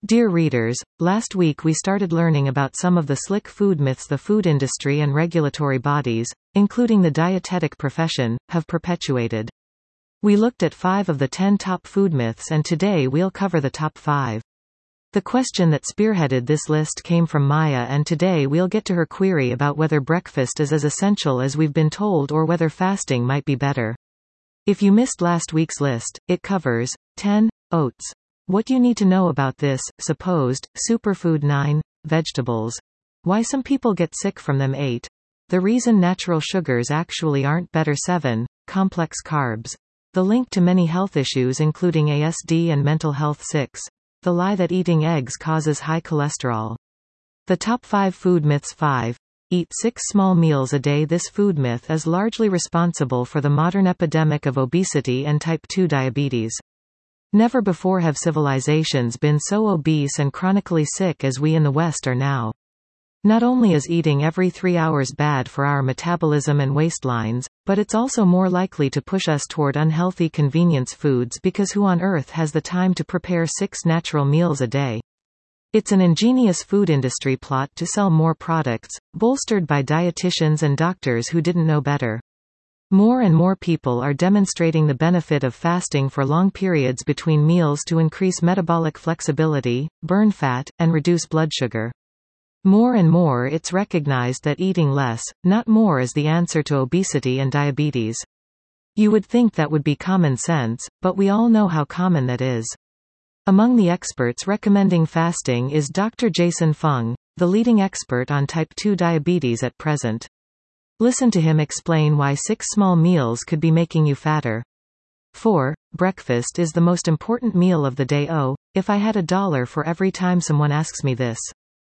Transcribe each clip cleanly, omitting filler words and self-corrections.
Dear readers, last week we started learning about some of the slick food myths the food industry and regulatory bodies, including the dietetic profession, have perpetuated. We looked at 5 of the 10 top food myths, and today we'll cover the top 5. The question that spearheaded this list came from Maya, and today we'll get to her query about whether breakfast is as essential as we've been told or whether fasting might be better. If you missed last week's list, it covers 10. Oats. What you need to know about this supposed superfood. 9. Vegetables. Why some people get sick from them. 8. The reason natural sugars actually aren't better. 7. Complex carbs. The link to many health issues including ASD and mental health. 6. The lie that eating eggs causes high cholesterol. The top 5 food myths. 5. Eat 6 small meals a day. This food myth is largely responsible for the modern epidemic of obesity and type 2 diabetes. Never before have civilizations been so obese and chronically sick as we in the West are now. Not only is eating every 3 hours bad for our metabolism and waistlines, but it's also more likely to push us toward unhealthy convenience foods, because who on earth has the time to prepare 6 natural meals a day? It's an ingenious food industry plot to sell more products, bolstered by dietitians and doctors who didn't know better. More and more people are demonstrating the benefit of fasting for long periods between meals to increase metabolic flexibility, burn fat, and reduce blood sugar. More and more it's recognized that eating less, not more, is the answer to obesity and diabetes. You would think that would be common sense, but we all know how common that is. Among the experts recommending fasting is Dr. Jason Fung, the leading expert on type 2 diabetes at present. Listen to him explain why 6 small meals could be making you fatter. 4. Breakfast is the most important meal of the day. Oh, if I had $1 for every time someone asks me this.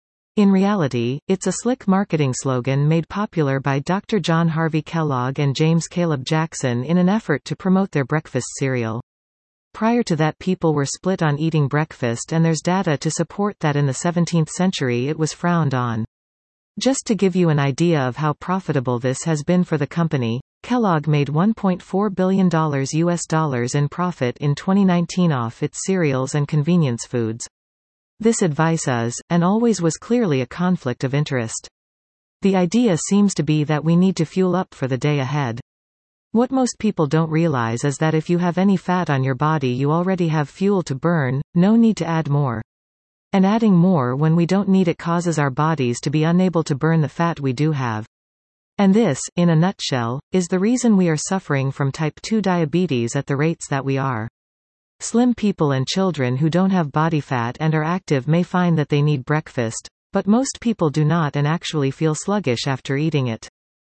In reality, it's a slick marketing slogan made popular by Dr. John Harvey Kellogg and James Caleb Jackson in an effort to promote their breakfast cereal. Prior to that, people were split on eating breakfast, and there's data to support that in the 17th century it was frowned on. Just to give you an idea of how profitable this has been for the company, Kellogg made $1.4 billion in profit in 2019 off its cereals and convenience foods. This advice is, and always was, clearly a conflict of interest. The idea seems to be that we need to fuel up for the day ahead. What most people don't realize is that if you have any fat on your body, you already have fuel to burn, no need to add more. And adding more when we don't need it causes our bodies to be unable to burn the fat we do have. And this, in a nutshell, is the reason we are suffering from type 2 diabetes at the rates that we are. Slim people and children who don't have body fat and are active may find that they need breakfast, but most people do not and actually feel sluggish after eating it.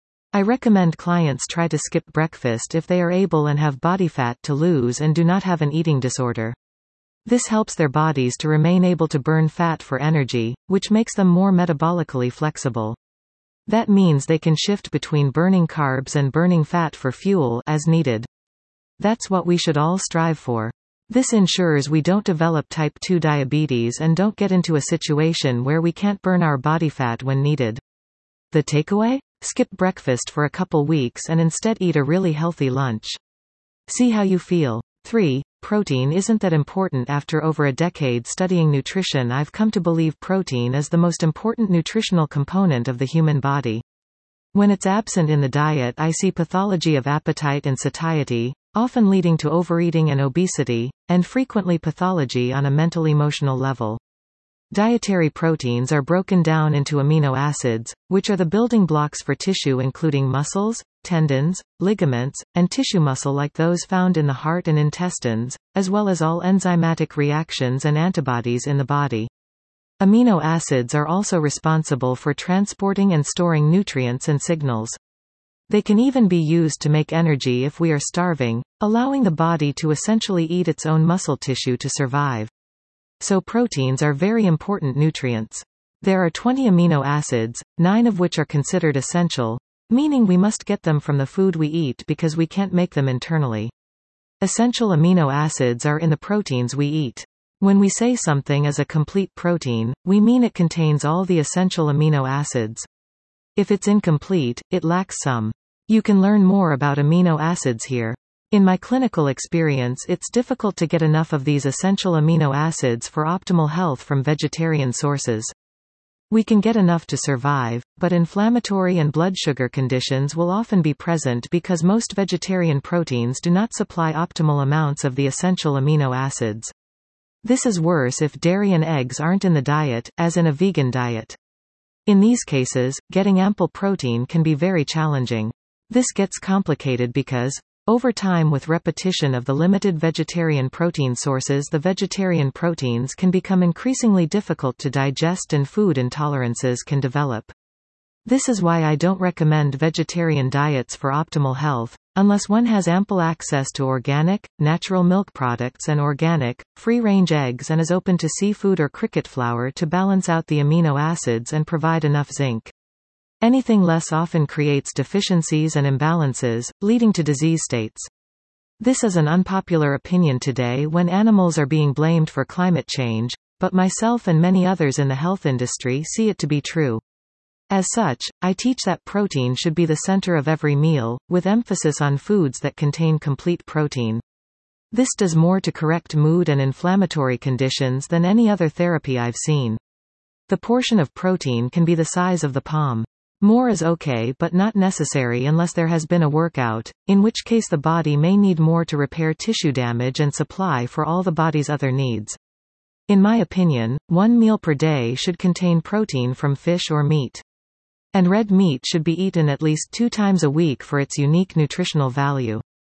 I recommend clients try to skip breakfast if they are able and have body fat to lose and do not have an eating disorder. This helps their bodies to remain able to burn fat for energy, which makes them more metabolically flexible. That means they can shift between burning carbs and burning fat for fuel as needed. That's what we should all strive for. This ensures we don't develop type 2 diabetes and don't get into a situation where we can't burn our body fat when needed. The takeaway? Skip breakfast for a couple weeks and instead eat a really healthy lunch. See how you feel. 3. Protein isn't that important. After over a decade studying nutrition, I've come to believe protein is the most important nutritional component of the human body. When it's absent in the diet, I see pathology of appetite and satiety, often leading to overeating and obesity, and frequently pathology on a mental-emotional level. Dietary proteins are broken down into amino acids, which are the building blocks for tissue including muscles, tendons, ligaments, and tissue muscle like those found in the heart and intestines, as well as all enzymatic reactions and antibodies in the body. Amino acids are also responsible for transporting and storing nutrients and signals. They can even be used to make energy if we are starving, allowing the body to essentially eat its own muscle tissue to survive. So proteins are very important nutrients. There are 20 amino acids, 9 of which are considered essential, meaning we must get them from the food we eat because we can't make them internally. Essential amino acids are in the proteins we eat. When we say something is a complete protein, we mean it contains all the essential amino acids. If it's incomplete, it lacks some. You can learn more about amino acids here. In my clinical experience, it's difficult to get enough of these essential amino acids for optimal health from vegetarian sources. We can get enough to survive, but inflammatory and blood sugar conditions will often be present because most vegetarian proteins do not supply optimal amounts of the essential amino acids. This is worse if dairy and eggs aren't in the diet, as in a vegan diet. In these cases, getting ample protein can be very challenging. This gets complicated because, over time with repetition of the limited vegetarian protein sources, the vegetarian proteins can become increasingly difficult to digest and food intolerances can develop. This is why I don't recommend vegetarian diets for optimal health, unless one has ample access to organic, natural milk products and organic, free-range eggs and is open to seafood or cricket flour to balance out the amino acids and provide enough zinc. Anything less often creates deficiencies and imbalances, leading to disease states. This is an unpopular opinion today when animals are being blamed for climate change, but myself and many others in the health industry see it to be true. As such, I teach that protein should be the center of every meal, with emphasis on foods that contain complete protein. This does more to correct mood and inflammatory conditions than any other therapy I've seen. The portion of protein can be the size of the palm. More is okay but not necessary unless there has been a workout, in which case the body may need more to repair tissue damage and supply for all the body's other needs. In my opinion, one meal per day should contain protein from fish or meat. And red meat should be eaten at least 2 times a week for its unique nutritional value.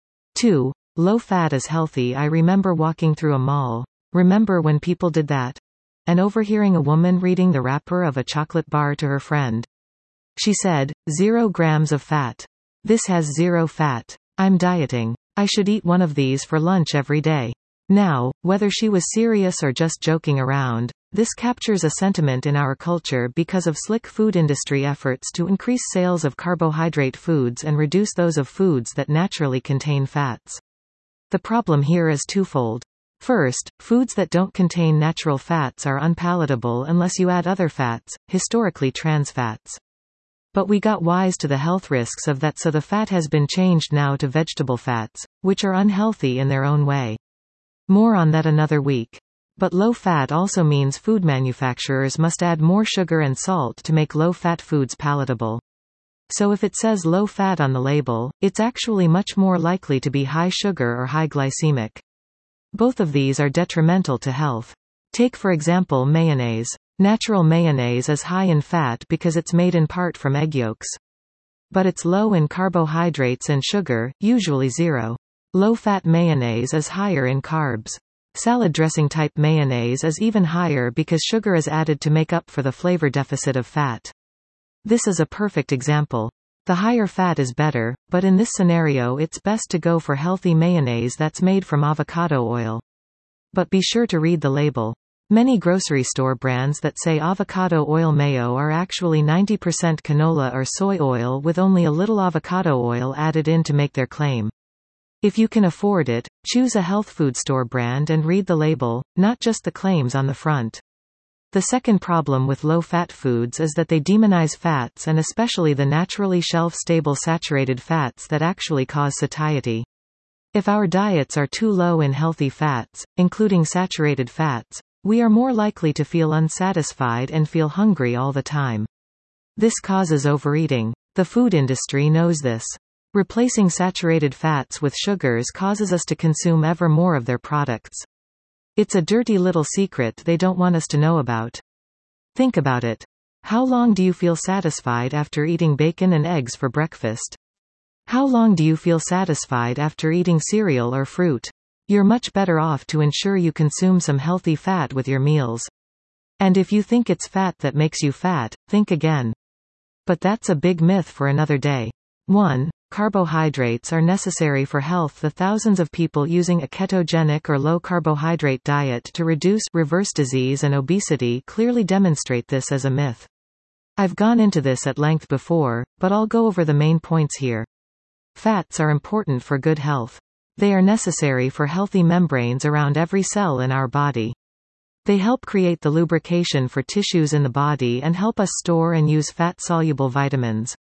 2. Low fat is healthy. I remember walking through a mall. Remember when people did that? And overhearing a woman reading the wrapper of a chocolate bar to her friend. She said, 0 grams of fat. This has 0 fat. I'm dieting. I should eat one of these for lunch every day. Now, whether she was serious or just joking around, this captures a sentiment in our culture because of slick food industry efforts to increase sales of carbohydrate foods and reduce those of foods that naturally contain fats. The problem here is twofold. First, foods that don't contain natural fats are unpalatable unless you add other fats, historically trans fats. But we got wise to the health risks of that, so the fat has been changed now to vegetable fats, which are unhealthy in their own way. More on that another week. But low fat also means food manufacturers must add more sugar and salt to make low-fat foods palatable. So if it says low fat on the label, it's actually much more likely to be high sugar or high glycemic. Both of these are detrimental to health. Take for example mayonnaise. Natural mayonnaise is high in fat because it's made in part from egg yolks. But it's low in carbohydrates and sugar, usually 0. Low-fat mayonnaise is higher in carbs. Salad dressing type mayonnaise is even higher because sugar is added to make up for the flavor deficit of fat. This is a perfect example. The higher fat is better, but in this scenario it's best to go for healthy mayonnaise that's made from avocado oil. But be sure to read the label. Many grocery store brands that say avocado oil mayo are actually 90% canola or soy oil with only a little avocado oil added in to make their claim. If you can afford it, choose a health food store brand and read the label, not just the claims on the front. The second problem with low-fat foods is that they demonize fats and especially the naturally shelf-stable saturated fats that actually cause satiety. If our diets are too low in healthy fats, including saturated fats, we are more likely to feel unsatisfied and feel hungry all the time. This causes overeating. The food industry knows this. Replacing saturated fats with sugars causes us to consume ever more of their products. It's a dirty little secret they don't want us to know about. Think about it. How long do you feel satisfied after eating bacon and eggs for breakfast? How long do you feel satisfied after eating cereal or fruit? You're much better off to ensure you consume some healthy fat with your meals. And if you think it's fat that makes you fat, think again. But that's a big myth for another day. 1. Carbohydrates are necessary for health. The thousands of people using a ketogenic or low-carbohydrate diet to reverse disease and obesity clearly demonstrate this as a myth. I've gone into this at length before, but I'll go over the main points here. Fats are important for good health. They are necessary for healthy membranes around every cell in our body. They help create the lubrication for tissues in the body and help us store and use fat-soluble vitamins.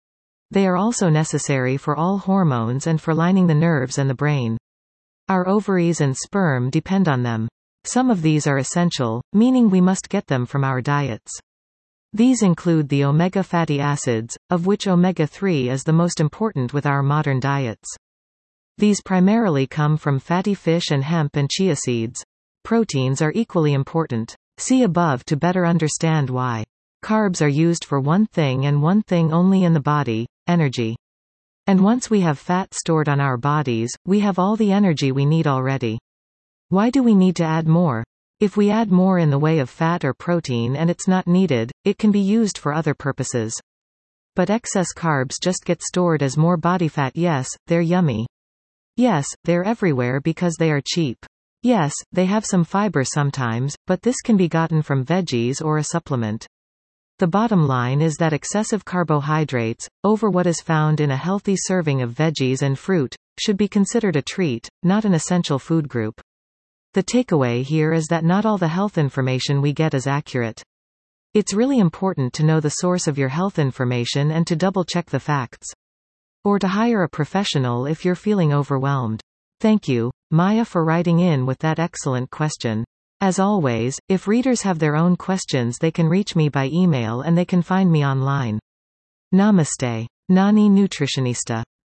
They are also necessary for all hormones and for lining the nerves and the brain. Our ovaries and sperm depend on them. Some of these are essential, meaning we must get them from our diets. These include the omega fatty acids, of which omega-3 is the most important with our modern diets. These primarily come from fatty fish and hemp and chia seeds. Proteins are equally important. See above to better understand why. Carbs are used for one thing and one thing only in the body: energy. And once we have fat stored on our bodies, we have all the energy we need already. Why do we need to add more? If we add more in the way of fat or protein and it's not needed, it can be used for other purposes. But excess carbs just get stored as more body fat. Yes, they're yummy. Yes, they're everywhere because they are cheap. Yes, they have some fiber sometimes, but this can be gotten from veggies or a supplement. The bottom line is that excessive carbohydrates, over what is found in a healthy serving of veggies and fruit, should be considered a treat, not an essential food group. The takeaway here is that not all the health information we get is accurate. It's really important to know the source of your health information and to double-check the facts. Or to hire a professional if you're feeling overwhelmed. Thank you, Maya, for writing in with that excellent question. As always, if readers have their own questions, they can reach me by email and they can find me online. Namaste. Nani Nutritionista.